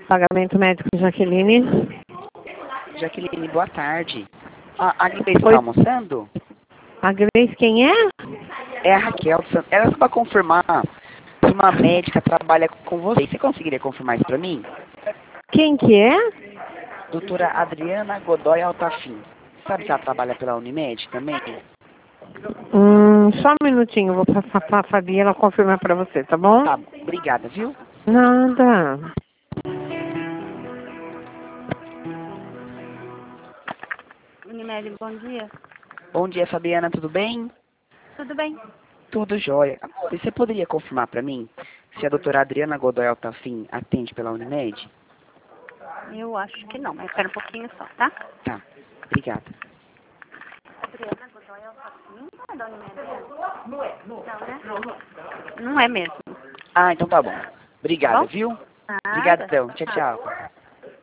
Pagamento médico, Jaqueline. Jaqueline, boa tarde. A Grace está almoçando? A Grace, quem é? É a Raquel. Era só para confirmar se uma médica trabalha com você. Você conseguiria confirmar isso para mim? Quem que é? Doutora Adriana Godoy Altafim. Sabe se ela trabalha pela Unimed também? Só um minutinho, vou passar pra Fabi e ela confirma pra você, tá bom? Tá, obrigada, viu? Nada. Unimed, bom dia. Bom dia, Fabiana, tudo bem? Tudo bem? Tudo jóia. Amor, você poderia confirmar para mim se a doutora Adriana Godoy Altafim atende pela Unimed? Eu acho que não, mas espera um pouquinho só, tá? Tá, obrigada. Adriana Godoy Altafim, não é da Unimed? Não é, não, né? Não é mesmo. Ah, então tá bom. Obrigada, Bom? viu? Nada. Obrigadão. Tchau, tchau.